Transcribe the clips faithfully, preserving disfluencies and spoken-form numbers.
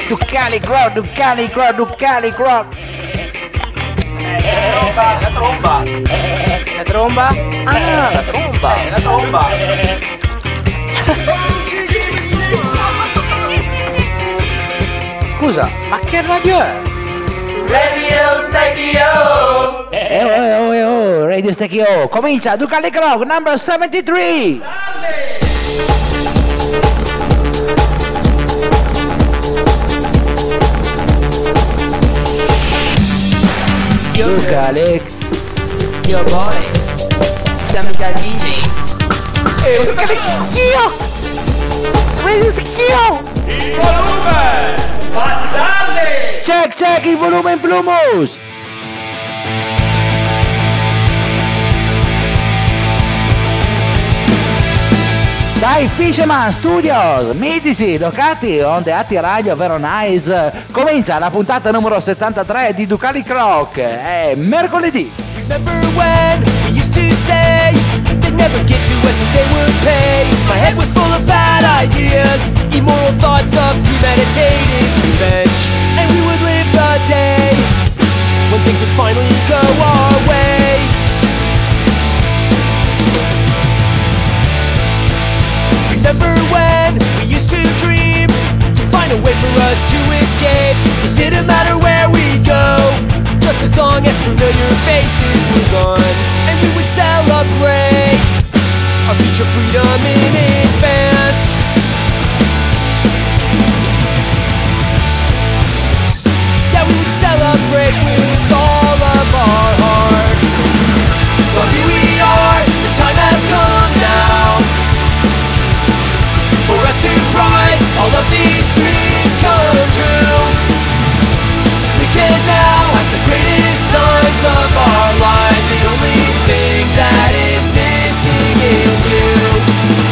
Ducali Croc, Ducali Croc, Ducali Croc. La tromba. La tromba? Ah, la tromba. C'è la tromba. Scusa, ma che radio è? Radio Stecchio. Eh oh, eh oh, eh oh, Radio Stecchio. Comincia Ducali Croc, number seventy-three. Ducali. Yo boys, siamo da D Js. Radio Stecchio. Radio Stecchio. Il volume. Bastardi. Check, check, il volume in Plumus. Dai Fisherman Studios, mitici, locati on the Atti Radio Vero Nice, comincia la puntata numero settantatré di Ducali Croc, è mercoledì. Remember when we used to say they'd never get to us and they would pay. My head was full of bad ideas, immoral thoughts of premeditated revenge. And we would live the day when things would finally go our way. Remember when we used to dream to find a way for us to escape. It didn't matter where we go, just as long as familiar faces were gone. And we would celebrate our future freedom in advance. Yeah, we would celebrate with all of our heart. But here we are, the time has come now for us to rise, all of these dreams come true. We can now have the greatest times of our lives. The only thing that is missing is you.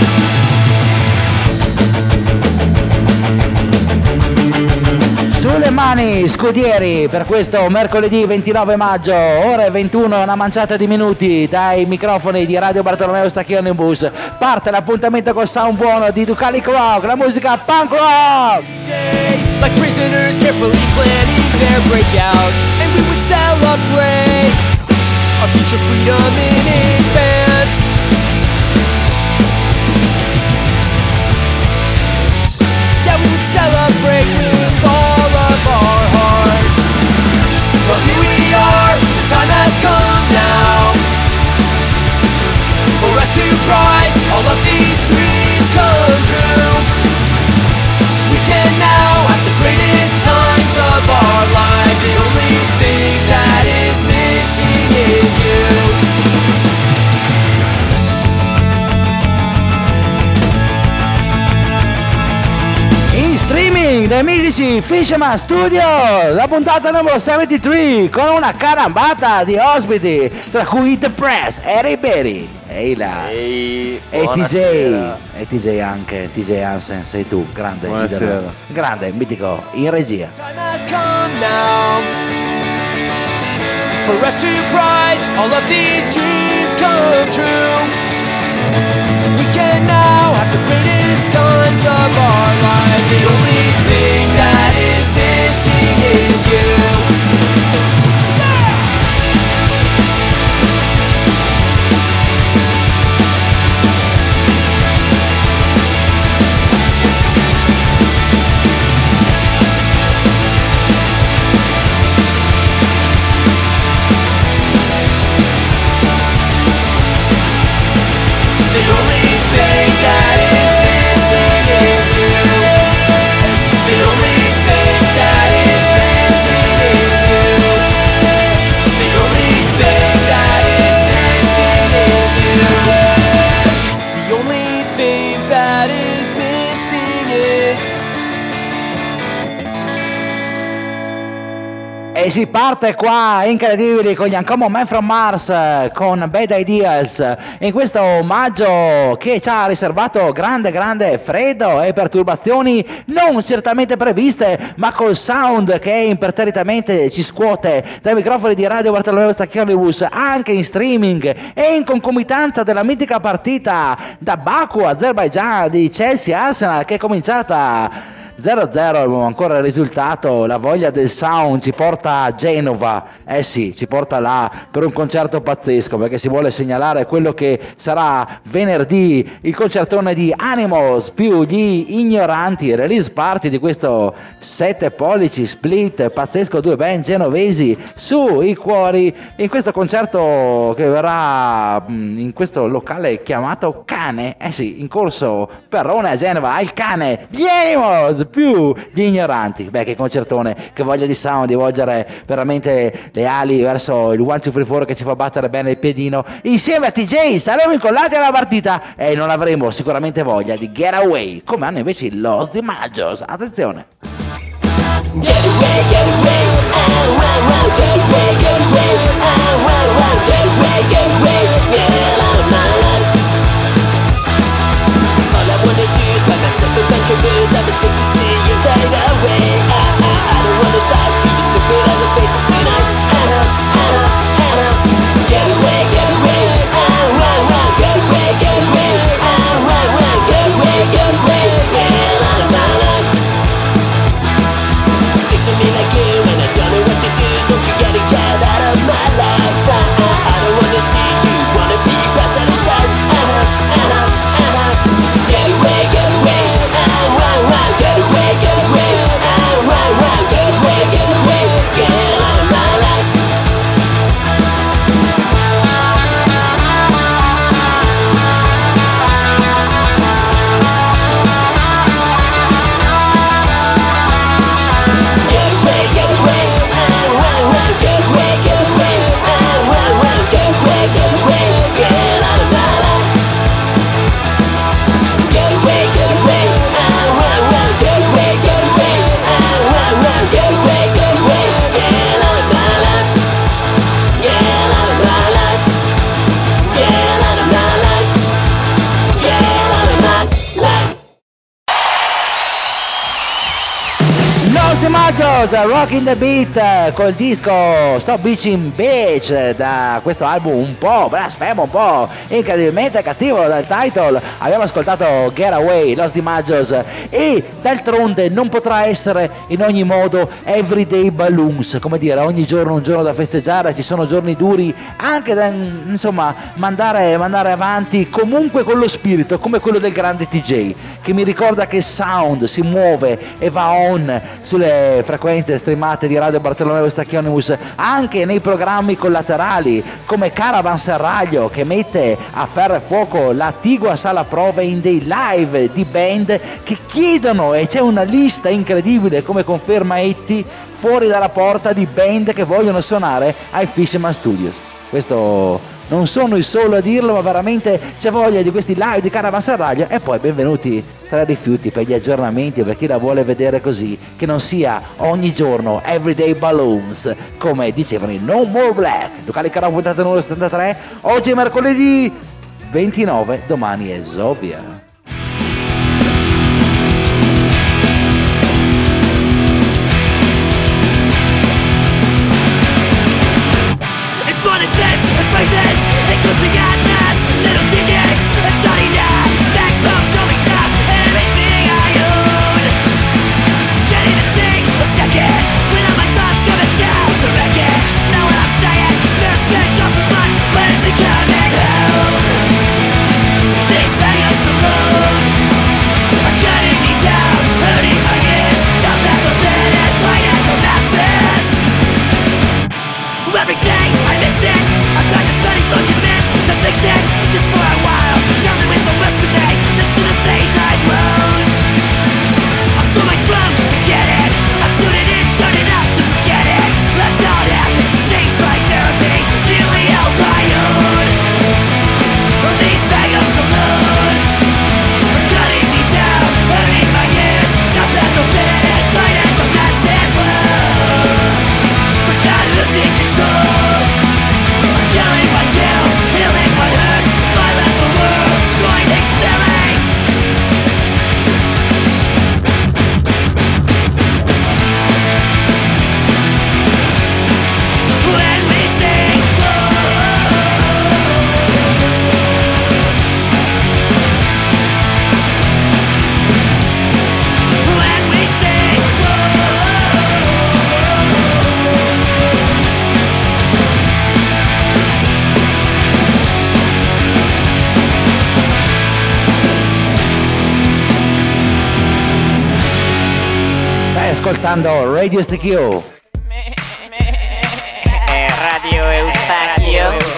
Sulle mani, scudieri, per questo mercoledì ventinove maggio, ore ventuno, una manciata di minuti, dai microfoni di Radio Bartolomeo Stacchio in bus. Parte l'appuntamento col sound buono di Ducali Croc, la musica punk rock! Like prisoners carefully planning their breakout. And we would celebrate our future freedom in advance. Yeah, we would celebrate with all of our heart. But here we are, the time has come now for us to rise, all of these dreams come true. We can now have the greatest times of our lives. The only thing that is missing is you. In streaming dai mitici Fisherman Studio, la puntata numero settantatré con una carambata di ospiti, tra cui The Press, Eric Berry, ehi là, Ehi, e T J, buonasera. e T J anche, T J Hansen, sei tu, grande, Buonasera. idolo. Grande, mitico, in regia. Time has come now for us to prize all of these dreams come true. We can now have the greatest times of our lives. The only thing that is missing is you. The only thing that is missing is you. The only thing that is missing is you. The only thing that is missing is you. The only thing that is missing is E si parte qua, incredibili, con gli Uncommon Man from Mars, con Bad Ideas, in questo maggio che ci ha riservato grande grande freddo e perturbazioni non certamente previste, ma col sound che imperterritamente ci scuote dai microfoni di Radio Bartolomeo Stacchiolibus, anche in streaming e in concomitanza della mitica partita da Baku, Azerbaijan, di Chelsea Arsenal, che è cominciata zero a zero abbiamo ancora il risultato, la voglia del sound ci porta a Genova, eh sì, ci porta là per un concerto pazzesco, perché si vuole segnalare quello che sarà venerdì, il concertone di Animals più gli Ignoranti, release party di questo sette pollici split pazzesco, due band genovesi su i cuori, in questo concerto che verrà in questo locale chiamato Cane, eh sì, in corso Perrone a Genova, il Cane, gli Animals più gli Ignoranti. Beh, che concertone, che voglia di sound, di volgere veramente le ali verso il one two three four che ci fa battere bene il piedino. Insieme a T J saremo incollati alla partita e non avremo sicuramente voglia di Getaway, come hanno invece i Los Di Maggios. Attenzione. Get away, get away, ah, wow, wow, get away, get away, ah, wow, wow, get away, get away, get out of my life. All I wanna do is buy myself a bunch of booze, I'm sick to see you fade away. Ah, ah, I don't wanna talk to you, stupid on the face of tonight. Ah, ah, ah, get away, get away, ah, wow, wow, get away, get away, ah, wow, wow, get away, get away, get out of my life. Stick to me like you and I don't know what to do. Don't you get a cat out of my life? Uh, uh, I don't wanna see you, wanna be best at a shot. Uh-huh, uh-huh, uh-huh. Get away, get away, uh, wow, wow, get away, get away, uh, wow, wow, get away, get away, get out of my life. Get away, get away, ah, wow, wow, get away, get away, ah, wow, wow, get away, get away, get out of my life. Get away, get away, ah, wow, wow, get away, get away, ah, wow, wow, get away, get away, get out of my life. Get out of my life. Get out of my life. Get out of my life. Los Di Maggios, Rockin' the Beat, col disco Stop Bitching Bitch, da questo album un po' blasfemo, un po' incredibilmente cattivo dal title. Abbiamo ascoltato Getaway, Los Di Maggios, e d'altronde non potrà essere in ogni modo Everyday Balloons, come dire, ogni giorno un giorno da festeggiare, ci sono giorni duri anche da, insomma, mandare, mandare avanti comunque con lo spirito, come quello del grande T J, che mi ricorda che il sound si muove e va on sulle frequenze streamate di Radio Bartolomeo Stacchionimus, anche nei programmi collaterali come Caravan Serraglio, che mette a ferro e fuoco la Tigua Sala Prove in dei live di band che chiedono, e c'è una lista incredibile, come conferma Etti, fuori dalla porta, di band che vogliono suonare ai Fisherman Studios. Questo non sono il solo a dirlo, ma veramente c'è voglia di questi live di Caravan Serraglio. E poi benvenuti tra i rifiuti per gli aggiornamenti, per chi la vuole vedere così, che non sia ogni giorno Everyday Balloons, come dicevano i No More Black. Locale Carò puntata numero settantatré, oggi è mercoledì ventinove, domani è Zobia. Faces, they close me at last. Little D Js, it's not enough. Back bumps, going shots, everything I own. Can't even think a second when all my thoughts coming down to wreckage. Know what I'm saying? Spare spent off for months. When is he coming home? They say I'm so low. ascoltando Radio Stick You. Radio Eustachio.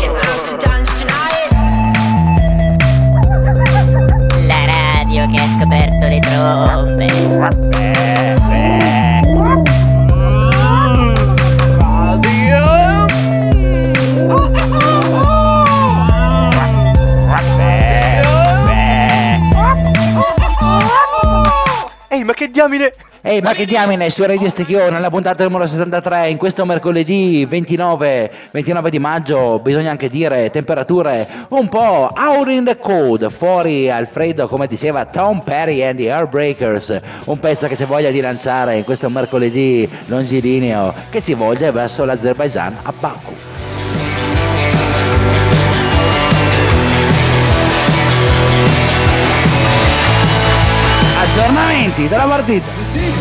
La radio che ha scoperto le trombe. Ehi, ma che diamine! Ehi, ma che diamine su Radio Stick You nella puntata numero settantatré, in questo mercoledì ventinove, ventinove di maggio, bisogna anche dire temperature un po' out in the cold, fuori al freddo, come diceva Tom Petty and the Heartbreakers, un pezzo che c'è voglia di lanciare in questo mercoledì longilineo che ci volge verso l'Azerbaijan a Baku. Aggiornamenti della partita.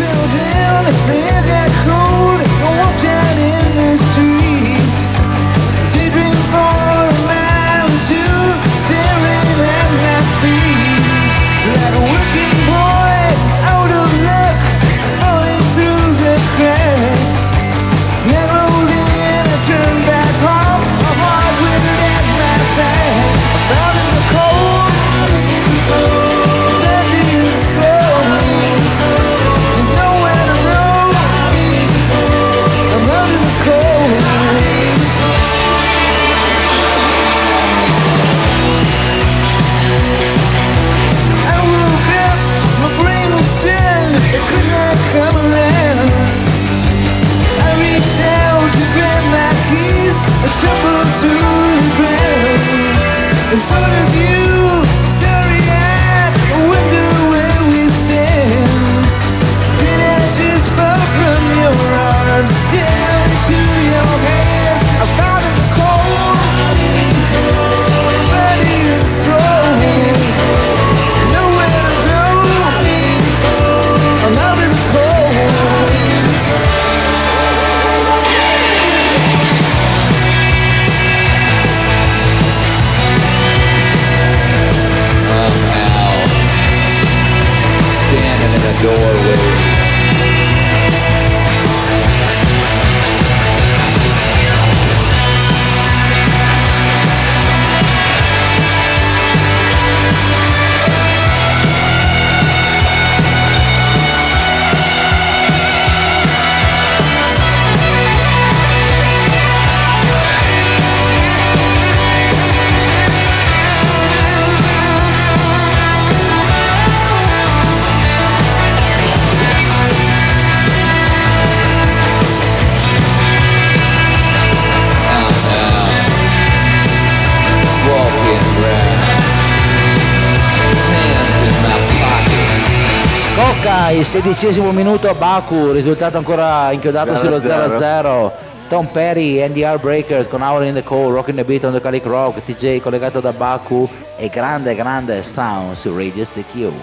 Il sedicesimo minuto a Baku, risultato ancora inchiodato sullo zero a zero. Tom Petty and the Heartbreakers con Hour in the Cold, Rockin' the Beat on the Calic Rock, T J collegato da Baku e grande grande sound su Radio Stick You.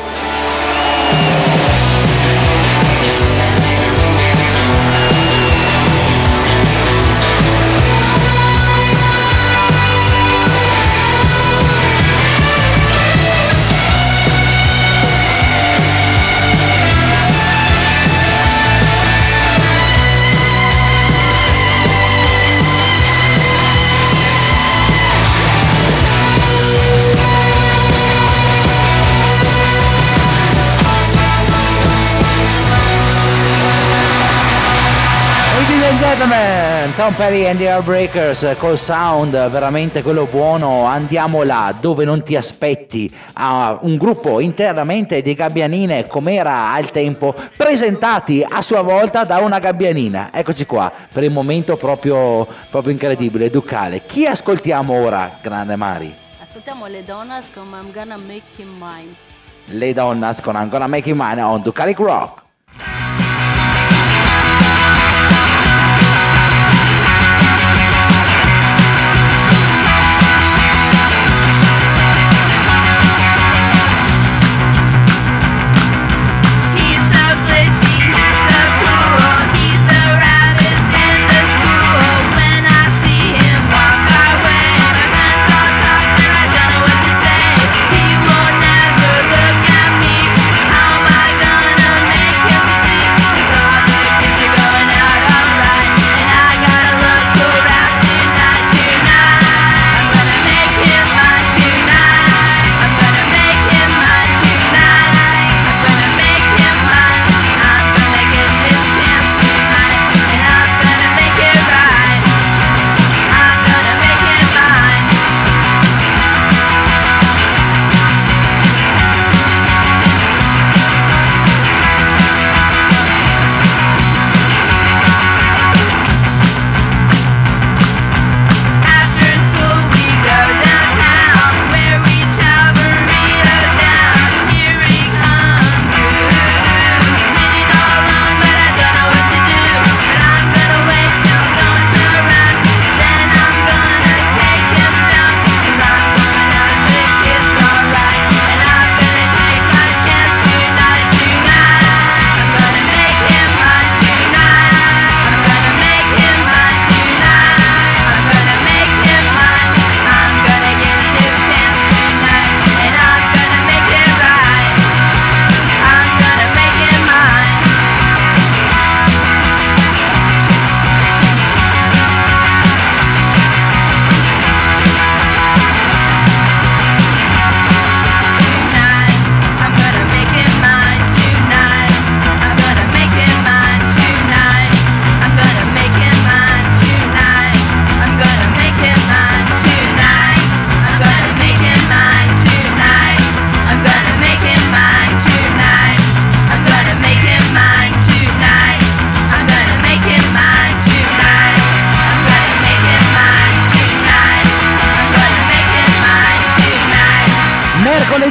Tom Petty and the Heartbreakers col sound veramente quello buono. Andiamo là dove non ti aspetti, a un gruppo interamente di gabbianine come era al tempo, presentati a sua volta da una gabbianina. Eccoci qua per il momento proprio, proprio incredibile, ducale. Chi ascoltiamo ora, grande Mari? Ascoltiamo le Donnas con I'm Gonna Make Him Mine. Le Donnas con I'm Gonna Make Him Mine on Ducalic Rock. Make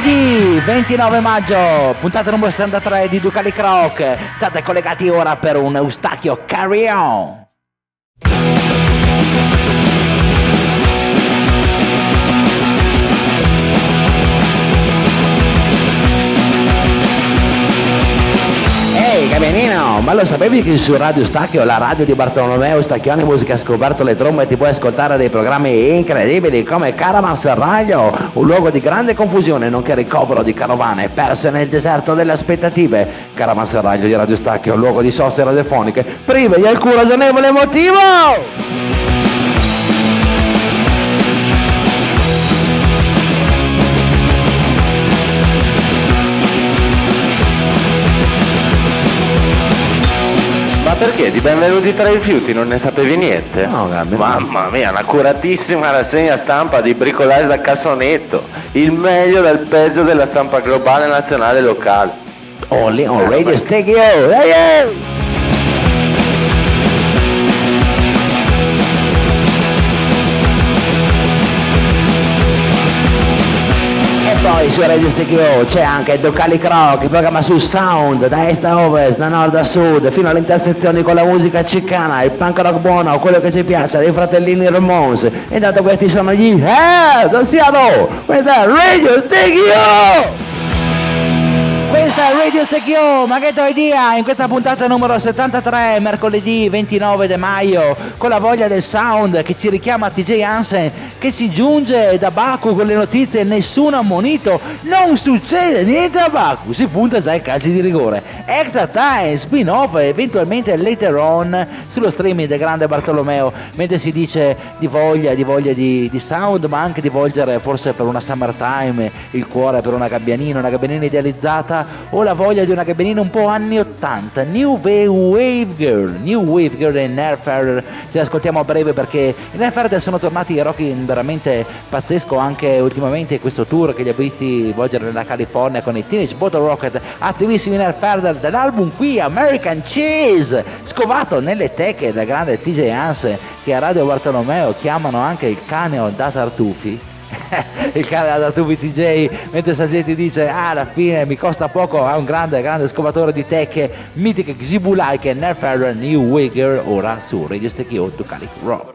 mercoledì ventinove maggio, puntata numero settantatré di Ducali Croc. State collegati ora per un Eustachio Carry On. Ehi Gabenino, ma lo sapevi che su Radio Eustachio, la radio di Bartolomeo Stacchioni Musica ha scoperto le trombe, ti puoi ascoltare dei programmi incredibili come Caravanserraglio, un luogo di grande confusione nonché ricovero di carovane perse nel deserto delle aspettative. Caravanserraglio di Radio Eustachio, un luogo di soste radiofoniche prive di alcun ragionevole motivo. Ma perché? Di Benvenuti tra i rifiuti non ne sapevi niente? No, grande. Mamma mia, una curatissima rassegna stampa di bricolage da cassonetto. Il meglio dal peggio della stampa globale, nazionale e locale. Only on Radio Eustachio. Hey, hey. Poi su Radio Eustachio c'è anche Ducali Croc, il programma su sound da est a ovest, da nord a sud, fino alle intersezioni con la musica cicana, il punk rock buono, quello che ci piace, dei fratellini Ramones. E intanto questi sono gli Eh, da Seattle, questa è Radio Eustachio! Questa è Radio Eustachio, ma che idea in questa puntata numero settantatré, mercoledì ventinove di maggio, con la voglia del sound che ci richiama T J Hansen, che ci giunge da Baku con le notizie nessuno ammonito, non succede niente a Baku, si punta già ai calci di rigore. Extra Time, spin-off, eventualmente later on sullo streaming del grande Bartolomeo, mentre si dice di voglia, di voglia di, di sound, ma anche di volgere forse per una summertime il cuore per una gabbianina, una gabbianina idealizzata, o la voglia di una gabbianina un po' anni ottanta, New Wave Girl, New Wave Girl e Nerfer. Ce l'ascoltiamo a breve perché i Nerfer sono tornati rocking veramente pazzesco anche ultimamente, questo tour che li ha visti volgere nella California con i Teenage Bottle Rocket, attivissimi Nerfer dell'album qui American Cheese, scovato nelle teche del grande T J Hansen, che a Radio Bartolomeo chiamano anche il cane da tartufi. Il cane da tartufi T J, mentre Saggetti dice ah, alla fine mi costa poco, è un grande grande scovatore di tecche mitiche Xibulai che Nerfer New Wigger, ora su Radio Eustachio Ducali Rock.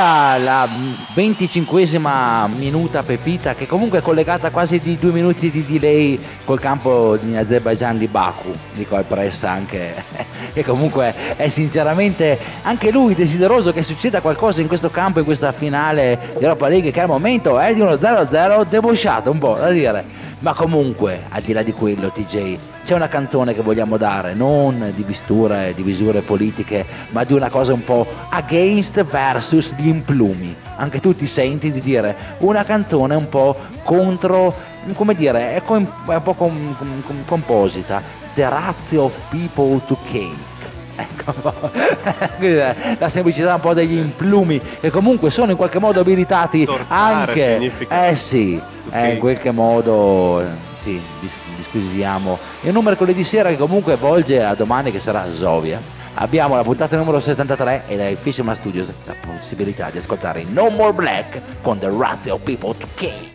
arriva la venticinquesima minuta pepita, che comunque è collegata quasi di due minuti di delay col campo di Azerbaijan di Baku, dico al press anche, che comunque è sinceramente anche lui desideroso che succeda qualcosa in questo campo, in questa finale di Europa League, che al momento è di uno zero a zero debosciato un po' da dire. Ma comunque, al di là di quello, T J, c'è una canzone che vogliamo dare, non di misture, di misure politiche, ma di una cosa un po' against versus gli implumi. Anche tu ti senti di dire una canzone un po' contro, come dire, è, com- è un po' com- com- composita. The ratio of people to cake. Ecco, la semplicità un po' degli implumi, che comunque sono in qualche modo abilitati Tortare anche, significa eh sì, eh, in qualche modo, sì, dis- disquisiamo il numero mercoledì sera, che comunque volge a domani, che sarà Zovia. Abbiamo la puntata numero settantatré e dai Fisherman Studios la possibilità di ascoltare No More Black con The Ratio of People to Cake.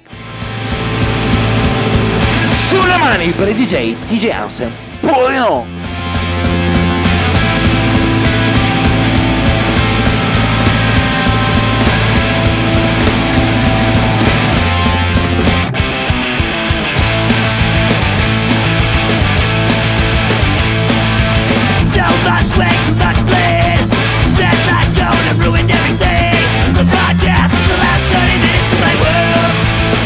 Sulle mani per il D J T J Hansen, Purino. Much way, too much blade. Red lights going and ruined everything. The podcast, the last thirty minutes of my world.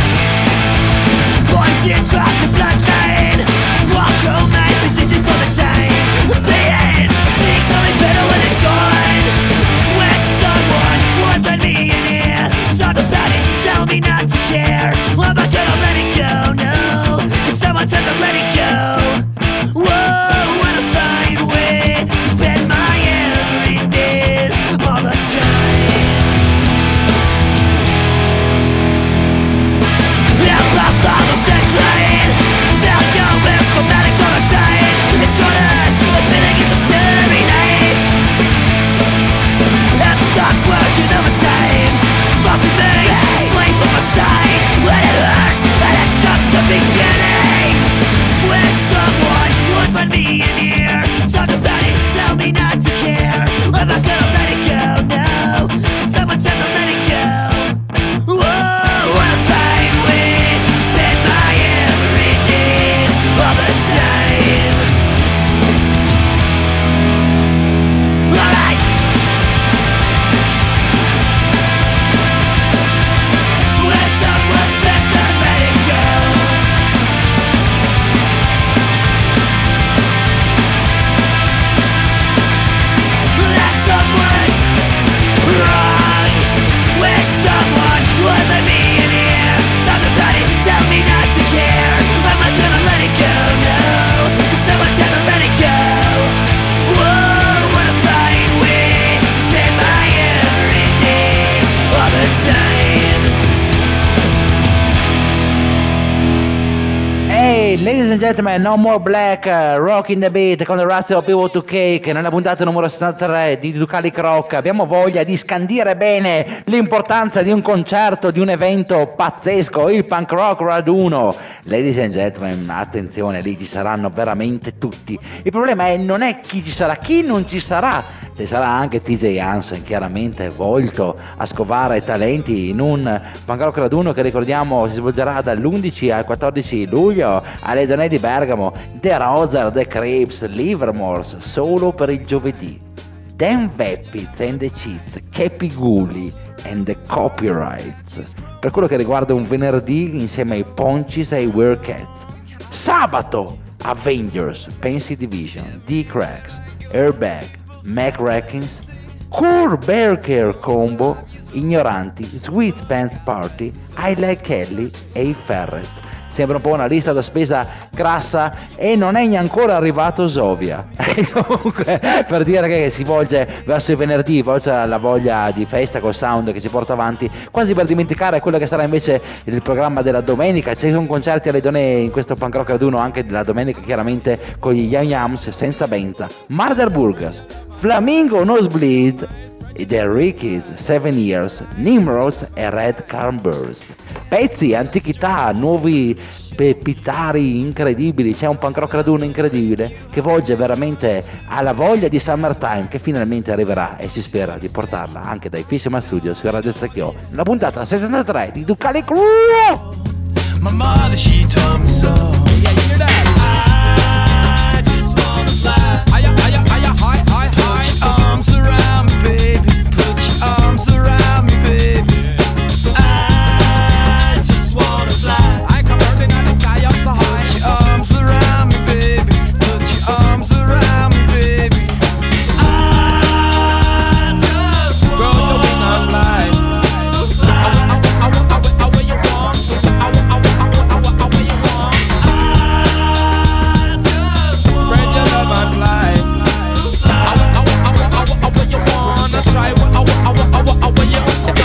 Poison drop the blood vein. Walk home, night, position for the time. Pain, things only better when it's on. Wish someone would let me in here. Talk about it, tell me not to care. I'm not gonna let it go, no. Cause someone said to let it go. Whoa, what a fine way. Spend my everydays all the time. Now pop almost dead trying. Tell your best dramatic all the time. It's gonna admit it gets a every night. And the thoughts working overtime. Forcing me, slave from my side. When it hurts, and it's just the beginning. Wish someone would let me in here. Talk about it, tell me not to care. I'm not gonna let it go, no. Someone said to let it go. Whoa, what a fine way. Spend my everydays all the time. Alright. When someone says to let it go. That someone's wrong. Wish someone would let me in here. Talk about it, tell me not to care. I'm not gonna let it go, no. Cause someone said to let it go. Whoa, what a fine way. Spend my everydays all the time. Hey, ladies and gentlemen, No More Black, uh, Rocking the Beat con The Ratio of People to Cake. Nella puntata numero sessantatré di Ducali Croc abbiamo voglia di scandire bene l'importanza di un concerto, di un evento pazzesco, il Punk Rock Raduno. Ladies and gentlemen, attenzione, lì ci saranno veramente tutti. Il problema è non è chi ci sarà, chi non ci sarà. Ci sarà anche T J Hansen, chiaramente volto a scovare talenti in un Punk Rock Raduno che, ricordiamo, si svolgerà dall'undici al quattordici luglio alle Donè di Bergamo. The Roser, The Crips, Livermores solo per il giovedì. Dan Veppitz and the Cheats, Cappy Gully and the Copyrights per quello che riguarda un venerdì insieme ai Poncis e ai Werecats. Sabato Avengers, Pansy Division, D-Cracks, Airbag, Mac Rackings, Core Bear Care Combo, Ignoranti, Sweet Pants Party, I Like Kelly e i Ferrets. Sembra un po' una lista da spesa grassa e non è ancora arrivato Zovia. Comunque, per dire che si volge verso il venerdì, volge la voglia di festa col sound che ci porta avanti, quasi per dimenticare quello che sarà invece il programma della domenica. Ci sono concerti alle Donè in questo Punk Rock Raduno anche della domenica, chiaramente con gli Yam Yams senza Benza, Mother Burgers, Flamingo Nosebleed, The Rickies, Seven Years, Nimrods e Red Cranberries. Pezzi, antichità, nuovi pepitari incredibili. C'è un punk rock raduno incredibile che volge veramente alla voglia di Summertime, che finalmente arriverà e si spera di portarla anche dai Fisherman Studios su Radio Stecchio. La puntata settantatré di Ducali Crew. My mother, she told me so. Yeah, you hear that? I just wanna fly. Higher, higher, higher, high, high, high. Put your arms around me, baby. Put your arms around me, baby. I just wanna fly. I come burning out the sky up so high. Put your arms around me, baby. Put your arms around me, baby. I just wanna grow your wing and fly. I, I, I, I, I, I, where you want. I, I, I, I, I, where you want. I just wanna spread your love and fly. I, I, I, I, I, I, where you wanna try. I, I, I, I, I, where you want.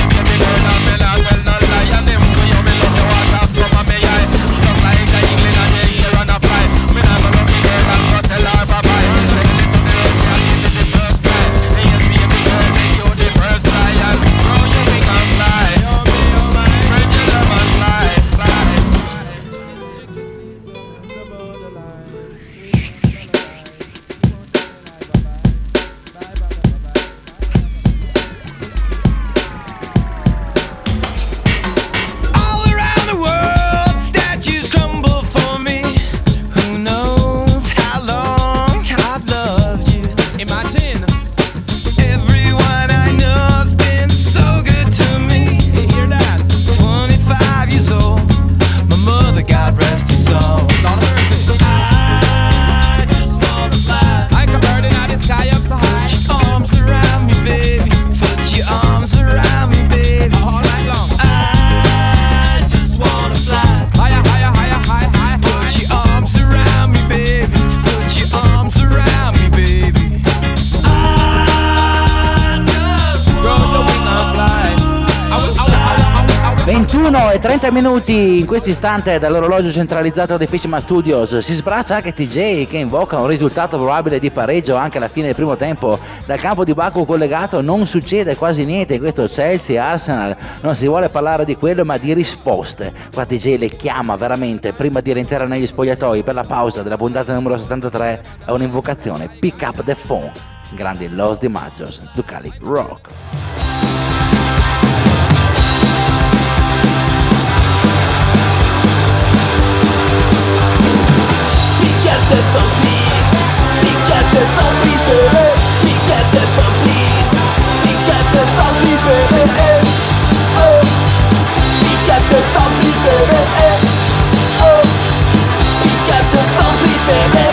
ventuno e trenta minuti in questo istante dall'orologio centralizzato dei Fisherman Studios. Si sbraccia anche T J, che invoca un risultato probabile di pareggio anche alla fine del primo tempo. Dal campo di Baku collegato non succede quasi niente in questo Chelsea-Arsenal. Non si vuole parlare di quello ma di risposte. Qua T J le chiama veramente prima di rientrare negli spogliatoi per la pausa della puntata numero settantatré. È un'invocazione: pick up the phone. Grandi Los Di Maggios, Ducali Rock. Pick up the phone, please. Pick up the phone, please, baby. Pick up the phone, please. Pick up the phone, please, baby. Oh. Pick up the phone, please, baby. Oh. Pick up the phone, please, baby.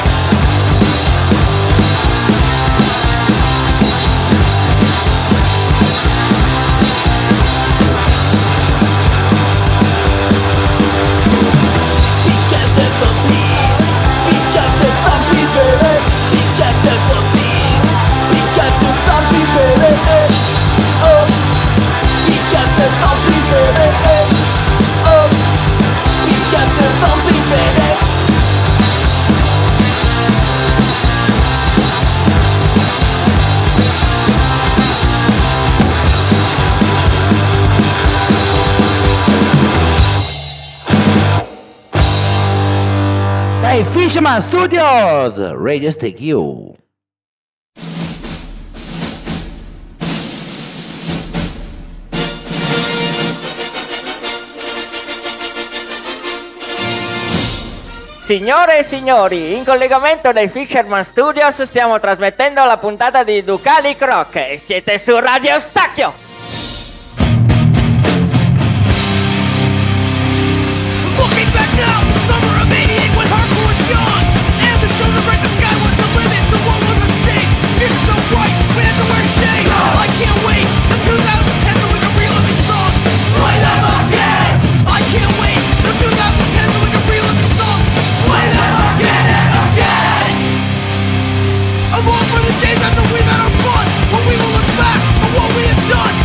Hey, Fisherman Studios, Radio Stick You. Signore e signori, in collegamento dai Fisherman Studios stiamo trasmettendo la puntata di Ducali Croc e siete su Radio Stacchio! Looking back now, the summer of eighty-eight when hardcore was gone, and the show to break the sky was the limit, the world was our stage. It's so bright, we had to wear shades. I can't wait until twenty ten so we can relive these songs. Play them again. I can't wait until twenty ten so we can relive these songs. Play them again and again. I'm all for the days after we've had our fun, when we will look back on what we have done.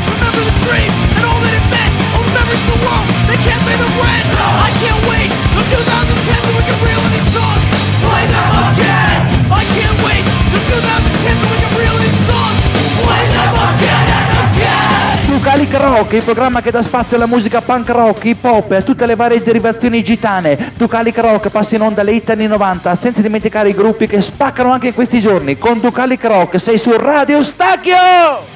Rock, il programma che dà spazio alla musica punk rock, hip hop e a tutte le varie derivazioni gitane. Ducalic Rock passa in onda alle hit anni novanta, senza dimenticare i gruppi che spaccano anche in questi giorni. Con Ducalic Rock sei su Radio Stacchio!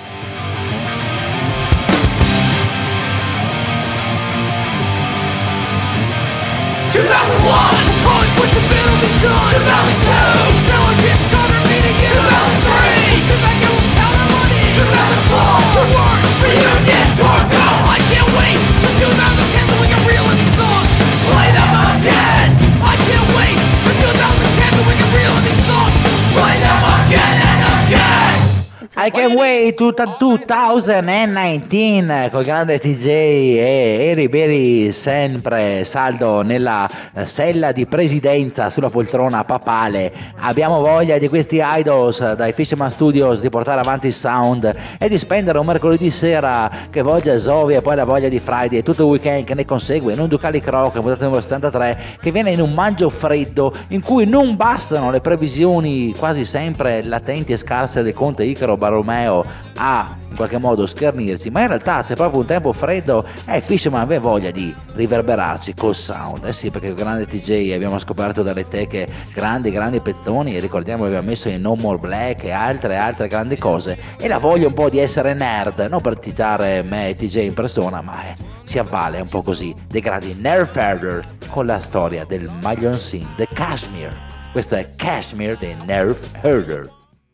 two thousand one, calling for some middleman son. two thousand two, selling discovered meeting in two thousand three, sit back and we'll count our money. two thousand four, to work, reunion, tour go. I can't wait for two thousand ten so we can reel in these songs. Play them again. I can't wait for two thousand ten so we can reel in these songs. Play them again and again. I Can Wait to duemilanove col grande T J e Eri Beri sempre saldo nella sella di presidenza sulla poltrona papale. Abbiamo voglia di questi idols dai Fisherman Studios di portare avanti il sound e di spendere un mercoledì sera che volge Zovi e poi la voglia di Friday e tutto il weekend che ne consegue in un Ducalic Rock puntato numero settantatré che viene in un maggio freddo in cui non bastano le previsioni quasi sempre latenti e scarse del conte Icaro Barolomeo a in qualche modo schernirci, ma in realtà c'è proprio un tempo freddo e Fisherman aveva voglia di riverberarci col sound. Eh sì, perché il grande T J abbiamo scoperto dalle teche grandi grandi pezzoni e ricordiamo che aveva messo in No More Black e altre altre grandi cose e la voglia un po' di essere nerd, non per tirare me e T J in persona, ma eh, si avvale un po' così dei grandi Nerf Herder con la storia del Maglion Sin, The Kashmir. Questo è Kashmir dei Nerf Herder.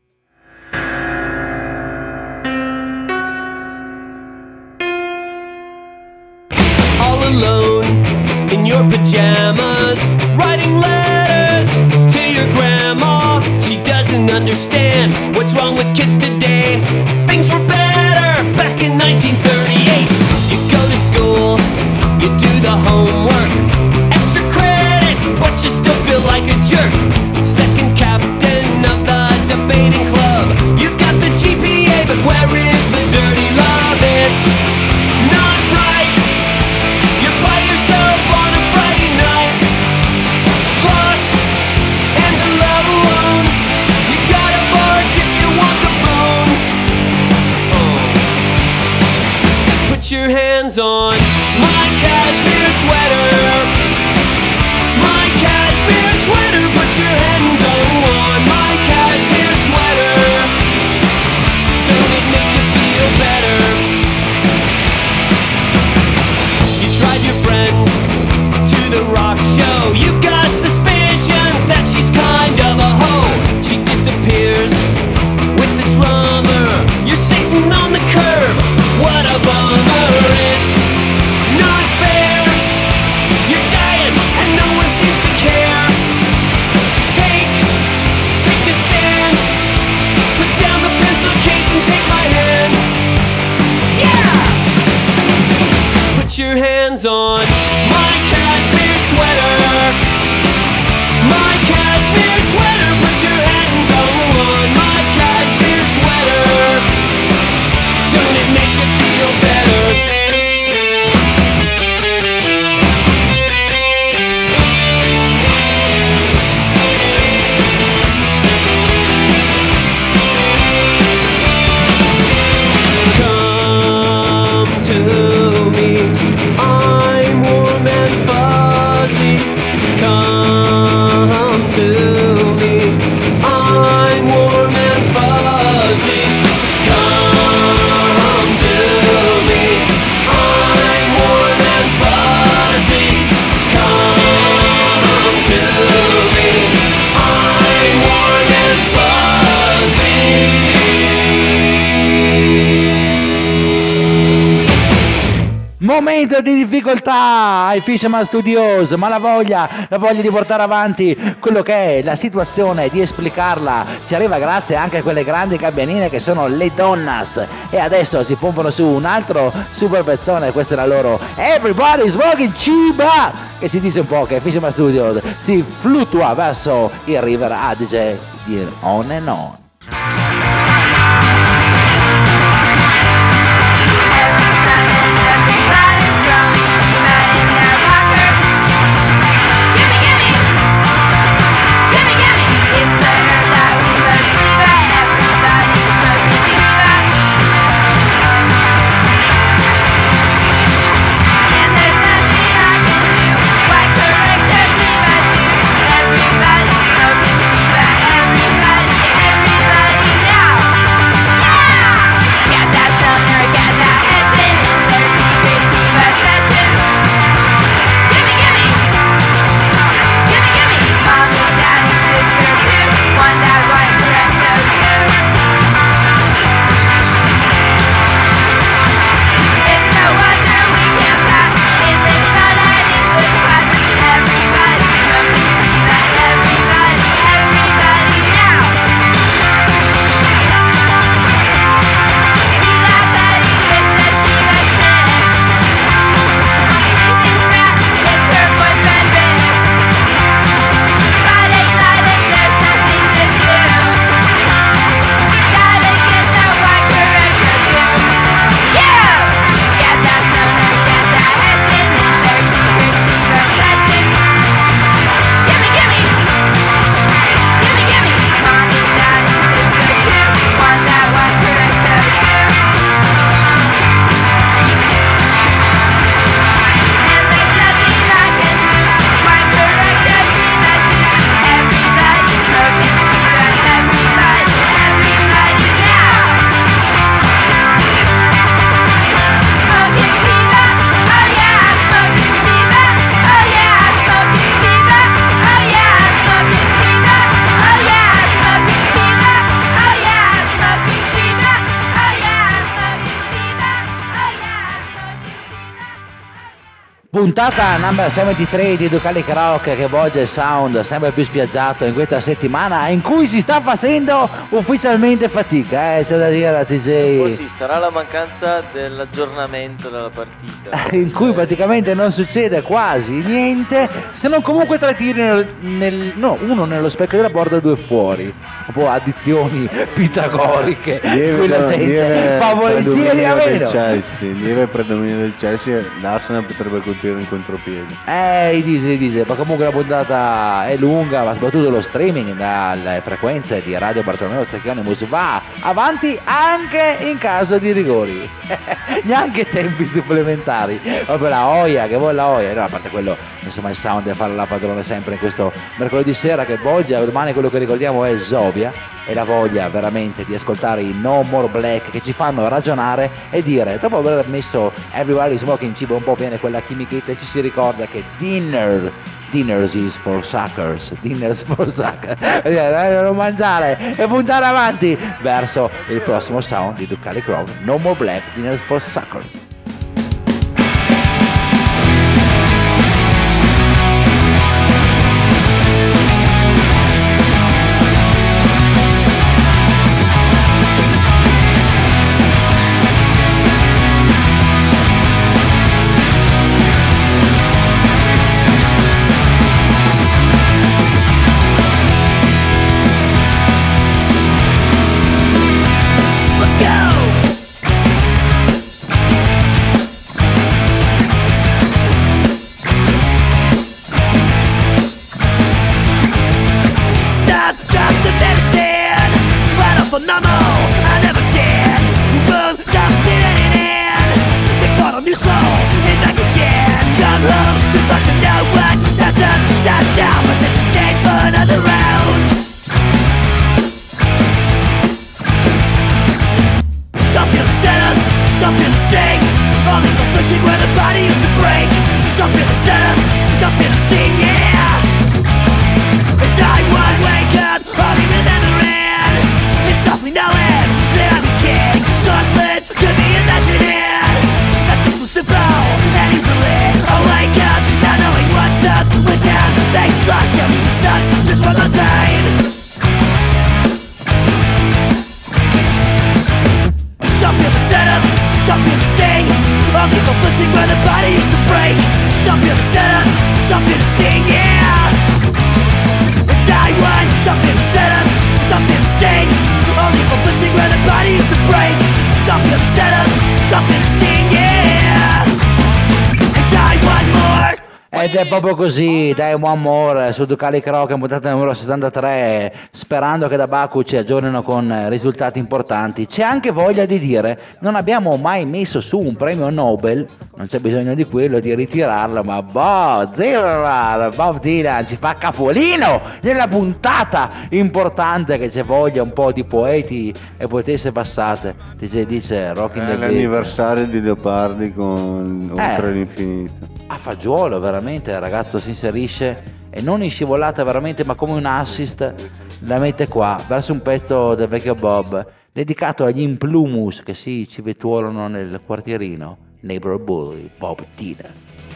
Alone in your pajamas, writing letters to your grandma. She doesn't understand what's wrong with kids today. Things were better back in nineteen thirty-eight. You go to school, you do the homework, extra credit, but you still feel like a jerk. Second captain of the debating club. You've got the G P A, but where is the dirty love? It's not right. By yourself on a Friday night, lost and alone. You gotta bark if you want the bone. Oh. Put your hands on my cashmere sweater. My cashmere sweater. Put your hands on my cashmere sweater. Don't it make you feel better? Drive your friend to the rock show. You've got suspicions that she's kind of a hoe. She disappears with the drummer. You're sitting on the curb. What a bummer. It's not fair. You're dying and no one seems to care. Take, take a stand. Put down the pencil case and take my hand. Yeah! Put your hands on my cashmere sweater. My cashmere sweater. Put your hands on my cashmere sweater. Don't it make you feel better? Come to me. I'm warm and fuzzy. Come to me. I'm warm and fuzzy. Come to me. I'm warm and fuzzy. Come to me. I'm warm and fuzzy. Momento di difficoltà ai Fisherman Studios, ma la voglia, la voglia di portare avanti quello che è la situazione, di esplicarla, ci arriva grazie anche a quelle grandi gabbianine che sono le Donnas. E adesso si pompano su un altro super pezzone, questa è la loro Everybody's Walking Chiba, che si dice un po' che Fisherman Studios si fluttua verso il River Adige di On and On. Everybody's smoking Chiba. Puntata number settantatré di Ducalic Rock che volge il sound sempre più spiaggiato in questa settimana in cui si sta facendo ufficialmente fatica, eh, c'è da dire a T J. Oh sì, sarà la mancanza dell'aggiornamento della partita. In cui praticamente non succede quasi niente, se non comunque tre tiri nel, nel, no, uno nello specchio della porta e due fuori. Un po' addizioni pitagoriche, cui la gente fa volentieri a meno. Chelsea, lieve predominio del Chelsea, l'Arsenal potrebbe colpire in contropiede. Eh, dice, dice, ma comunque la puntata è lunga, ma soprattutto lo streaming dalle frequenze di Radio Bartolomeo Stecchionimus va avanti anche in caso di rigori. Neanche tempi supplementari. Proprio la oia, che vuole la oia. No, a parte quello, insomma, il sound è fare la padrone sempre in questo mercoledì sera che Boggia, domani quello che ricordiamo è Zovia, e la voglia veramente di ascoltare i No More Black che ci fanno ragionare e dire, dopo aver messo Everybody Smoking Cibo un po' bene quella chimichetta, ci si ricorda che dinner Dinners is for suckers, dinners for suckers, non mangiare e puntare avanti verso il prossimo sound di Ducalic Rock, No More Black, Dinners for Suckers. Ed è proprio così, dai, one more su Ducalic Rock, puntata numero settantatré, sperando che da Baku ci aggiornino con risultati importanti. C'è anche voglia di dire, non abbiamo mai messo su un premio Nobel, non c'è bisogno di quello, di ritirarlo, ma boh, zero, Bob Dylan ci fa capolino nella puntata importante, che c'è voglia un po' di poeti e poetesse passate. T J dice Rock in è the l'anniversario di Leopardi con Oltre eh, l'infinito. A fagiolo, veramente. Il ragazzo si inserisce e non in scivolata veramente, ma come un assist la mette qua verso un pezzo del vecchio Bob dedicato agli implumus che si civettuolano nel quartierino. Neighbor Bully, Bob Dylan.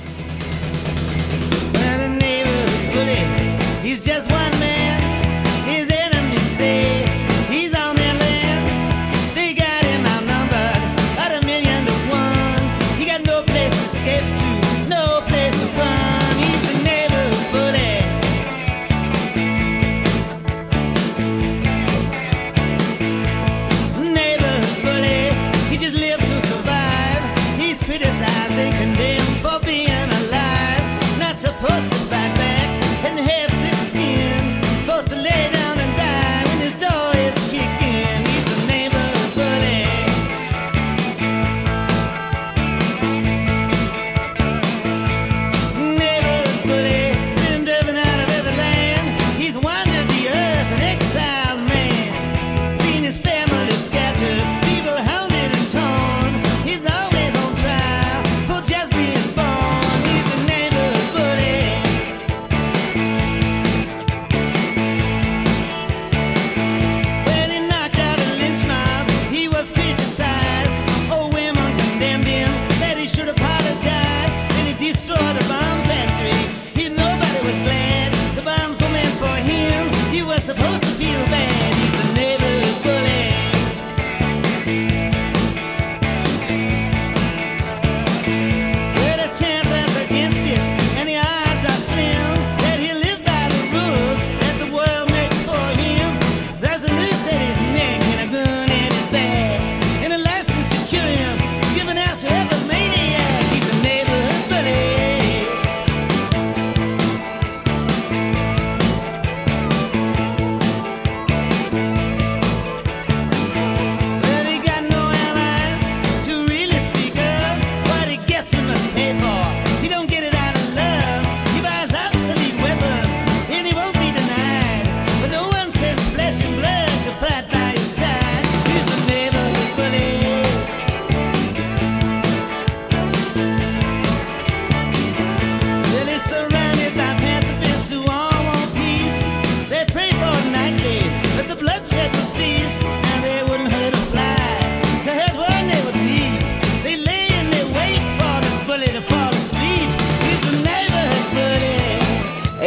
Well, the neighbor bully, he's just one man. His enemies say he's on their land. They got him outnumbered at a million to one. He got no place to escape to, no place to run. He's the neighbor bully. Neighbor bully, he just lived to survive. He's criticized and condemned for being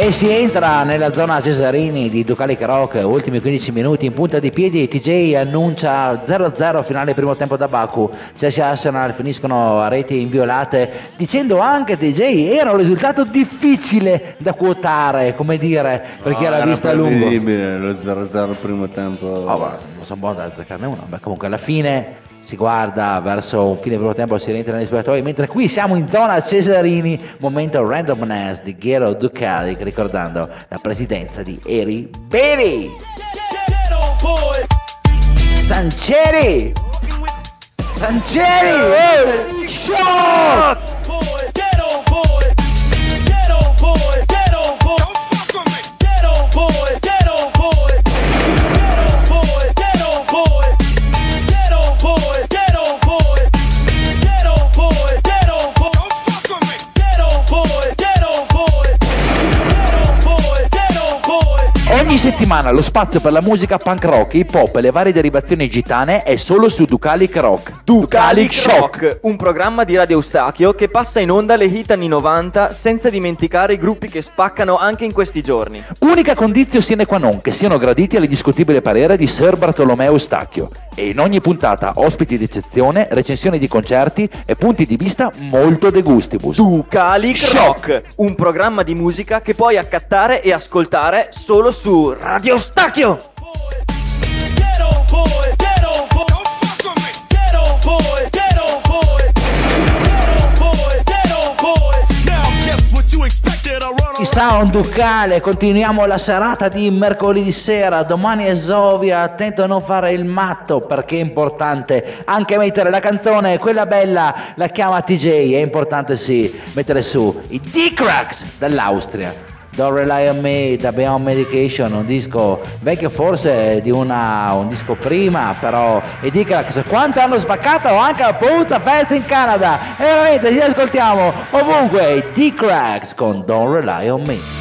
E si entra nella zona Cesarini di Ducalic Rock, ultimi quindici minuti in punta di piedi. T J annuncia zero a zero finale primo tempo da Baku. Chelsea e Arsenal finiscono a reti inviolate, dicendo anche T J era un risultato difficile da quotare, come dire, per chi No, era era vista a lungo. prevedibile, lo zero a zero primo tempo. Oh, ma non so buono da azzecarne uno. Beh, comunque alla fine si guarda verso un fine primo tempo, si rientra negli spogliatoi, mentre qui siamo in zona Cesarini, momento randomness di Gero Ducalic, ricordando la presidenza di Eri Beri. Sancieri! Sancieri! Oh! Shot! Ogni settimana lo spazio per la musica punk rock, hip hop e le varie derivazioni gitane è solo su Ducalic Rock. Ducalic Shock, un programma di Radio Eustachio che passa in onda le hit anni novanta senza dimenticare i gruppi che spaccano anche in questi giorni. Unica condizio sine qua non che siano graditi all'indiscutibile parere di Sir Bartolomeo Eustachio. E in ogni puntata ospiti d'eccezione, recensioni di concerti e punti di vista molto de gustibus. Ducalic Rock, un programma di musica che puoi accattare e ascoltare solo su Radio Eustachio. I sound Ducale, continuiamo la serata di mercoledì sera, domani è Sovia, attento a non fare il matto perché è importante anche mettere la canzone, quella bella la chiama T J, è importante sì, mettere su i D-Cracks dall'Austria. Don't Rely on Me da Beyond Medication, un disco vecchio forse di una, un disco prima, però i D-Cracks quanto hanno spaccato anche a Puzza Fest in Canada, e veramente li ascoltiamo ovunque, i D-Cracks con Don't Rely on Me.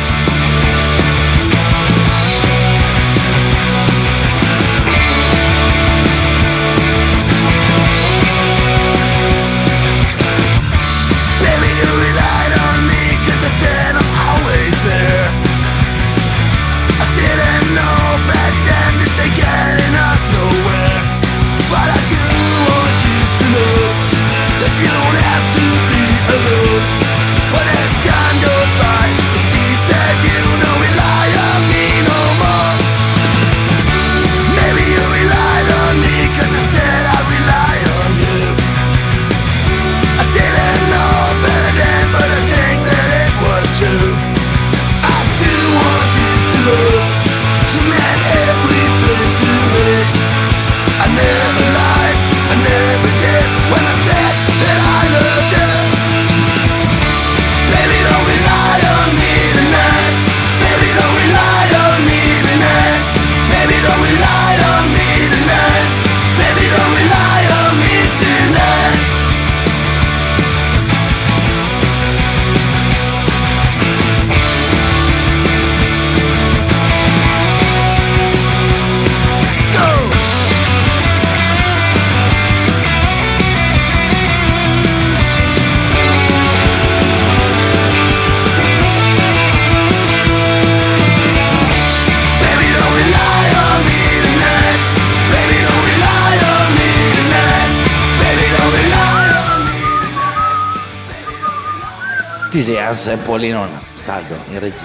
T J Hansen e Paulino salve in regia.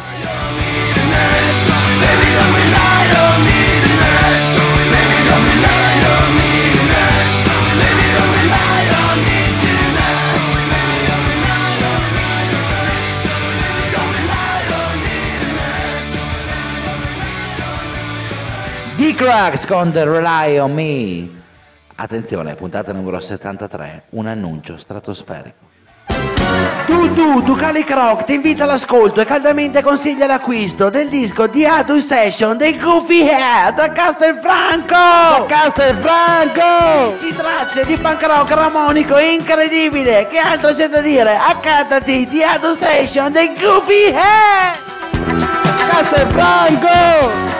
D-Cracks con The Rely on Me. Attenzione, puntata numero settantatré, un annuncio stratosferico. Tu, tu, Ducalic Rock ti invita all'ascolto e caldamente consiglia l'acquisto del disco The Adult Session dei Goofy Hair da Castelfranco! Da Castelfranco! Ci tracce di punk rock ramonico incredibile! Che altro c'è da dire? Accattati The Adult Session dei Goofy Hair! Castelfranco!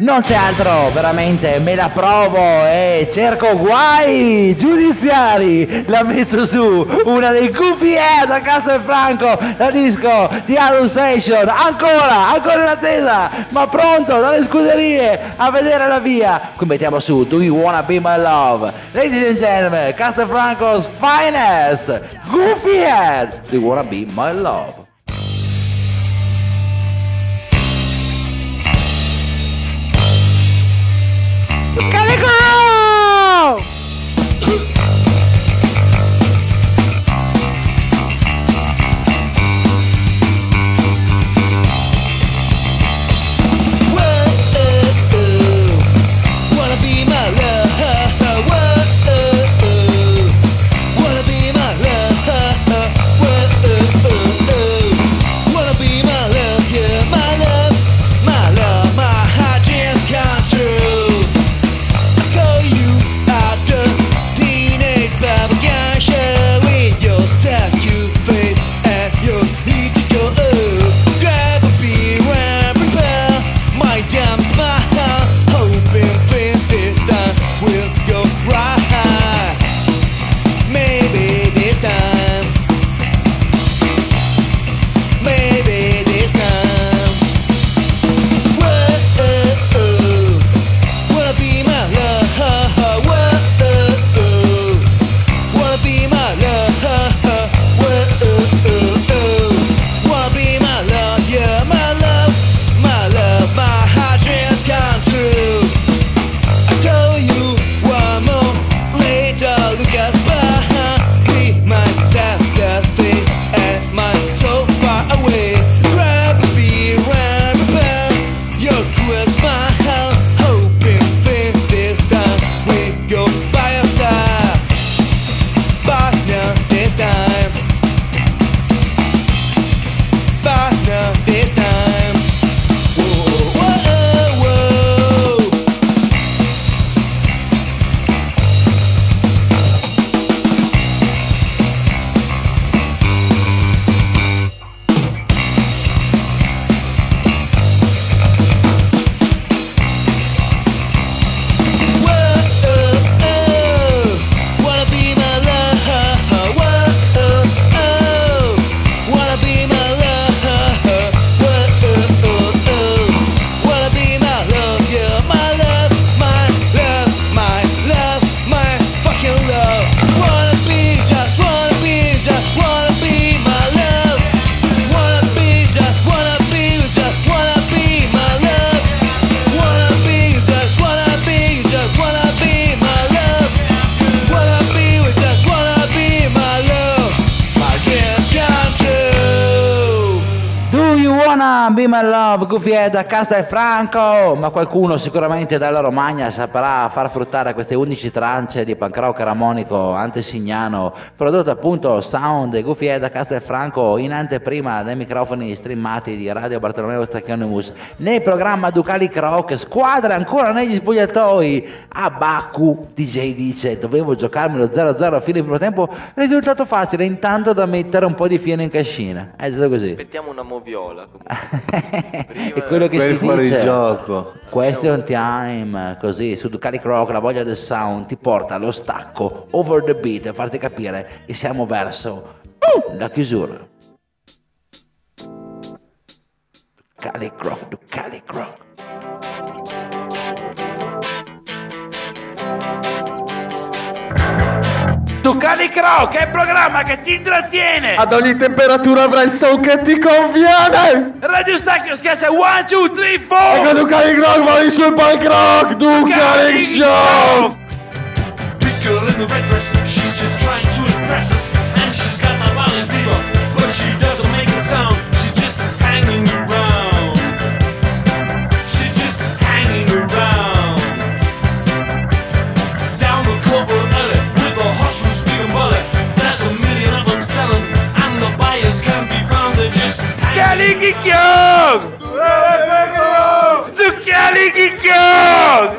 non c'è altro, veramente me la provo e cerco guai giudiziari, la metto su, una dei Goofy Head a Castelfranco, la disco di Alun Session, ancora, ancora in attesa, ma pronto dalle scuderie a vedere la via. Qui mettiamo su Do You Wanna Be My Love, ladies and gentlemen, Castelfranco's finest, Goofy Head, Do You Wanna Be My Love. Calico! Be My Love, Goofy Head a Castelfranco, ma qualcuno sicuramente dalla Romagna saprà far fruttare queste undici trance di punk rock ramonico antesignano, prodotto appunto Sound e Goofy Head a Castelfranco in anteprima dai microfoni streamati di Radio Bartolomeo Stacchionimus nel programma Ducali Rock, squadra ancora negli spogliatoi. A Baku D J dice dovevo giocarmelo zero a zero a fine del primo tempo, risultato facile, intanto da mettere un po' di fieno in cascina, è stato così. Aspettiamo una moviola comunque. È quello che Quel si fuori dice. gioco. Question time, così su Ducali Rock la voglia del sound ti porta allo stacco over the beat a farti capire che siamo verso la chiusura. Ducali Rock, Ducali Rock. Ducali Rock è il programma che ti intrattiene. Ad ogni temperatura avrai il sound che ti conviene. Radio Stacchio schiaccia one, two, three, four. E con Ducali Rock vai sul punk rock. Ducali Show. Big girl in the red dress, she's just trying to impress us. And she's got the violent fever, but she doesn't make a sound. She's just hanging around. She's just hanging around. Down the corporate alley with the hustlers speaking bullet. There's a million of them selling, and the buyers can be found. They're just Ducali Chicchion! Ducali Chicchion!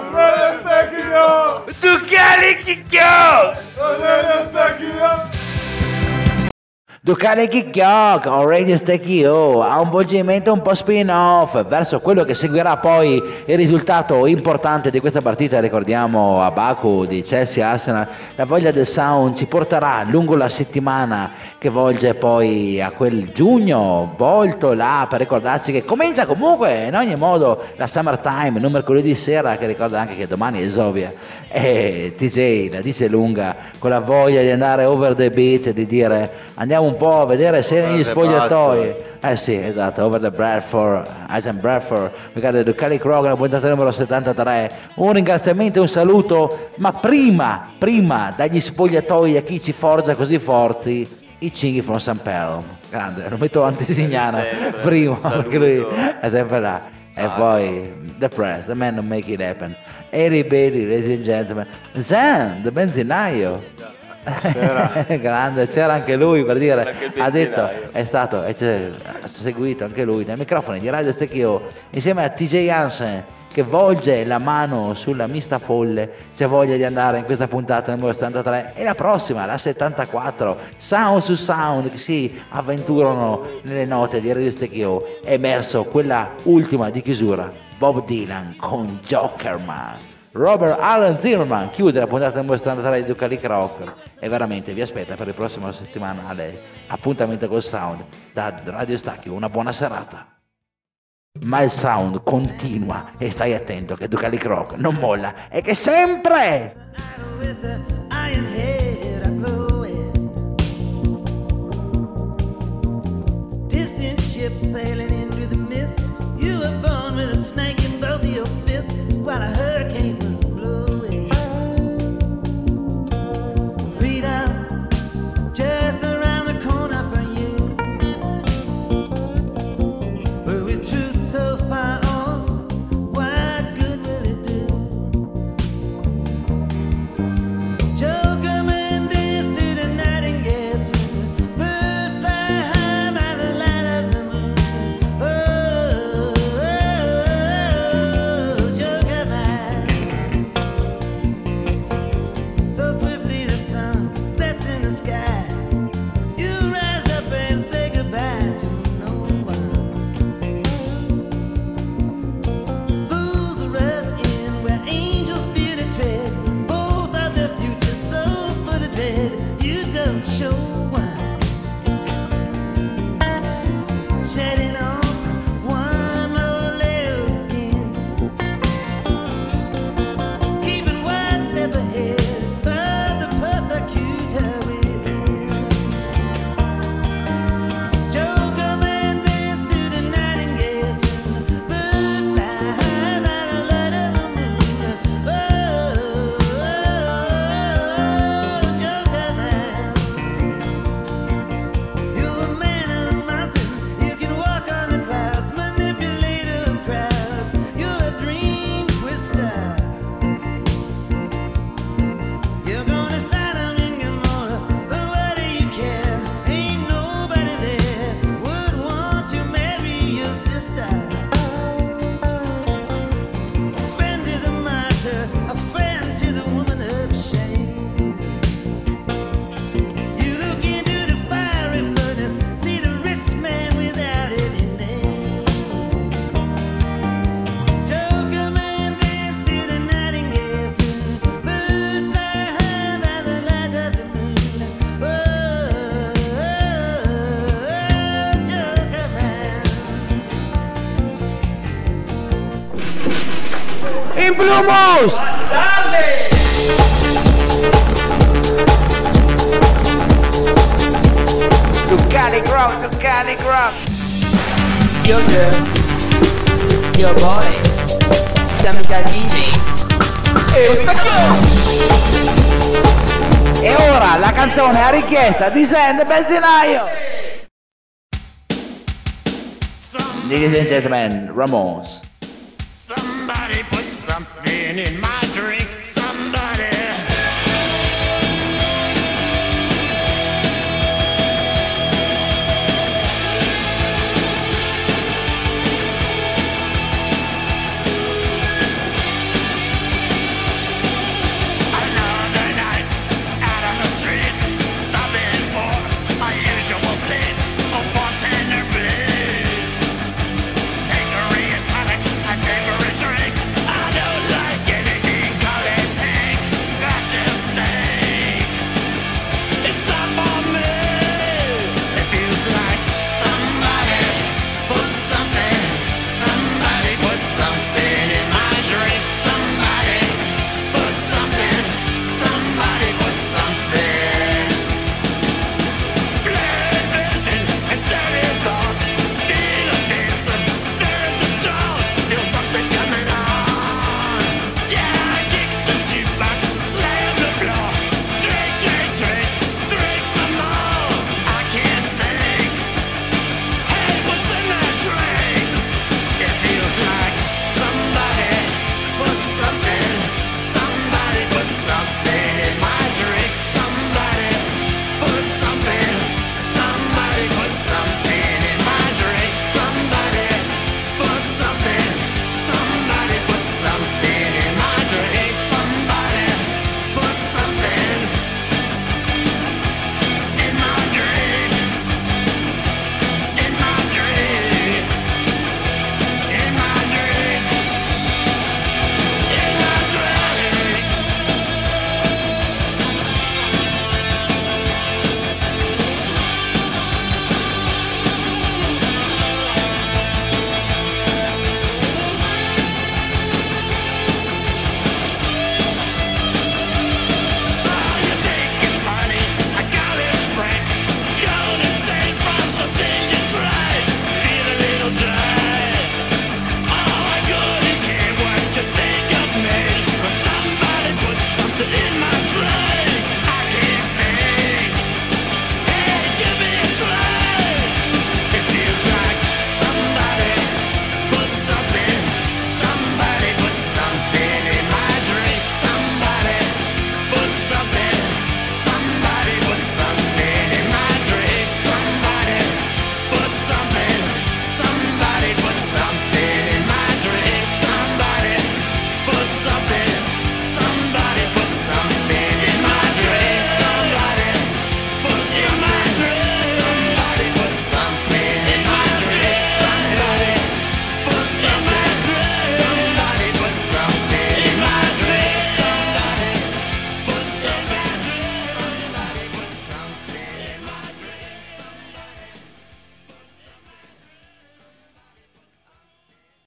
Ducali Chicchion! Ducale Chicchioc o Radio Stecchio ha un volgimento un po' spin-off verso quello che seguirà poi il risultato importante di questa partita. Ricordiamo a Baku di Chelsea-Arsenal, la voglia del sound ci porterà lungo la settimana che volge poi a quel giugno volto là per ricordarci che comincia comunque in ogni modo la Summertime, non mercoledì sera, che ricorda anche che domani è Sovia, e T J la dice lunga con la voglia di andare over the beat, di dire andiamo un po' a vedere se negli spogliatoi, eh sì esatto, over the Bradford, Agent Bradford, ricordate Ducali Krog, la puntata numero settantatré. Un ringraziamento e un saluto, ma prima prima dagli spogliatoi a chi ci forgia così forti, i Cinghi from San Pello, grande, lo metto antesignana prima perché lui è sempre là. E poi The Press, The Man Who Make It Happen, Eri Bailey, ladies and gentlemen, Zan, the benzinaio. C'era. Grande, c'era anche lui per dire, ha detto, è stato, è seguito anche lui nei microfoni di Radio Stecchio insieme a T J Hansen che volge la mano sulla mista folle. C'è voglia di andare in questa puntata numero settantatré e la prossima, la settantaquattro, Sound su Sound, che si avventurano nelle note di Radio Stecchio. È emerso quella ultima di chiusura, Bob Dylan con Jokerman. Robert Allen Zimmerman chiude la puntata numero settantatré di Ducalic Rock e veramente vi aspetta per il prossimo settimanale appuntamento col sound da Radio Stacchio. Una buona serata. Ma il sound continua e stai attento che Ducalic Rock non molla e che sempre Distant ship sailing into the mist. You were born with a snake in both of your fists while a hurricane was blowing. Freedom just around the corner for you, but with truth so far off, what good will it do? Joker man dance to the nightingale tune, bird fly high by the light of the moon. Oh, oh, oh, Joker man. So swiftly the sun sets in the sky. You rise up and say goodbye to no one. Fools rush in where angels fear to tread. Both of the future so full of dread. You don't show one. Shedding off one more layer of skin. Keeping one step ahead of the persecutor within. Joker man dance to the nightingale tune, bird fly high by the light of the moon. Oh, oh, oh, Joker man. You're a man of the mountains, you can walk on the clouds, manipulator of crowds. You're a dream twister. You're gonna sign a ring and more, but what do you care? Ain't nobody there would want to marry your sister. A friend to the martyr, a friend to the woman of shame. You look into the fiery furnace, see the rich man without any name. Joker man dance to the nightingale tune, bird fly high by the light of the moon. Oh, oh, oh, Joker man. in Plumos. Ducalic Rock, Ducalic Rock. Yo girls, yo boys, Stamica D Js. E stacchiamo! E ora la canzone a richiesta di Zen Benzinaio. Ladies and gentlemen, Ramones. Somebody put something in my drink.